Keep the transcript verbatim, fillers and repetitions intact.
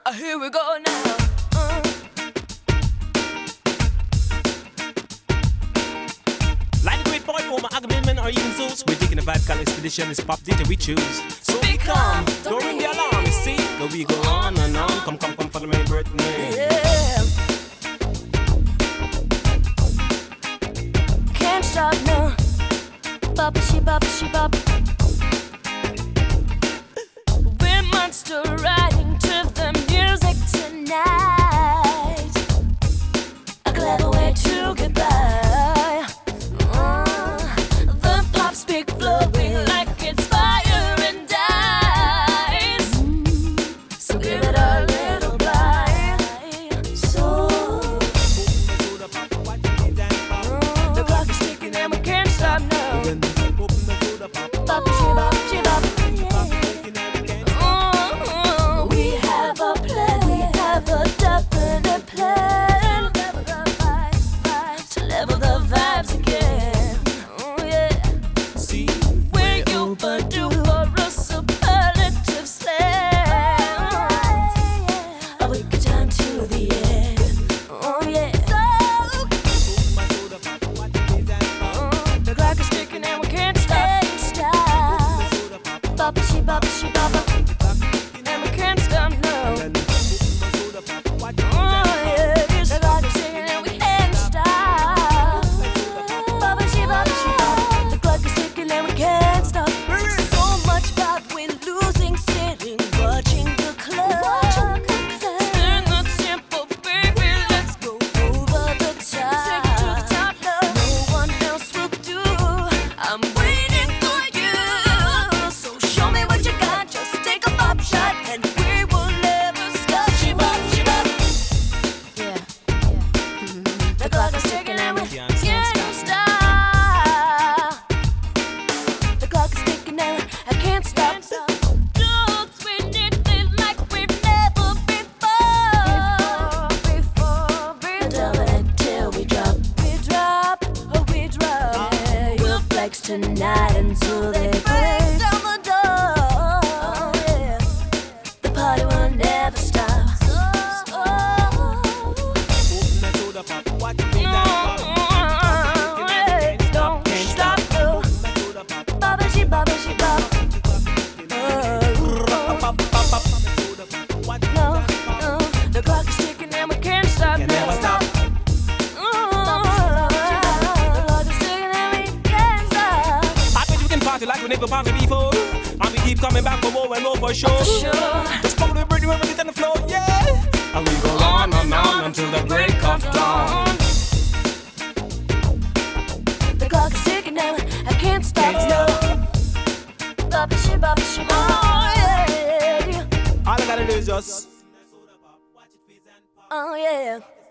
Uh, here we go now. Uh. Like the great boy Homer, Agamemnon, or even Zeus, we're taking a vibe called expedition. It's pop D J we choose. So be calm, don't ring the alarm. You see, go we go on and on. Come, come, come, follow my birthday. Yeah. Can't stop now. Bop, she bop, she bop. We're monster riding to the music tonight. A clever way to get by. Uh, the pop speak flowing like it's fire and ice. Mm, so give it a little bite. So uh, the clock is ticking and we can't stop now. Bop, she bop, she bop. Uh, we have a plan, we have a definite plan to level the vibes again. Oh yeah. See, We're overdue for a superlative slam. A wicked time to the end. Oh yeah. Uh, the clock is ticking and we can't stop. Stop. Bop, she bop, she bop. And we can't stop now. Oh yeah. The clock is ticking and we can't stop. Bop, she bop, she bop. The clock is ticking and we can't stop. So much vibe we're losing, sitting, watching the clock. Turn the tempo, baby, let's go over the top. Take it to the top now. No one else will do. I'm waiting for you. So show me what you got. Just take a pop shot and we will never stop. She bop, she bop. Yeah, yeah. The clock is ticking and we can't stop. The clock is ticking and I can't stop. Looks we did it like we've never before. Before, before, Double it till we drop. We drop, oh we drop. Yeah, we'll flex tonight until they break down the door. Oh yeah, the party will never stop. Oh, don't stop, no. Baba she, baba she, bop. No, no, the clock is ticking and we can't stop Can now. never stop. The clock is ticking and we can't stop. I bet you can party like we never party before. And we keep coming back for more and more for sure. For sure. Let's pump the bird when we get on the floor, yeah. And we go on and on until the break of dawn. The clock is ticking now, I can't stop. Can't No. Baba she, baba she, oh yeah. All I gotta do is just Oh yeah.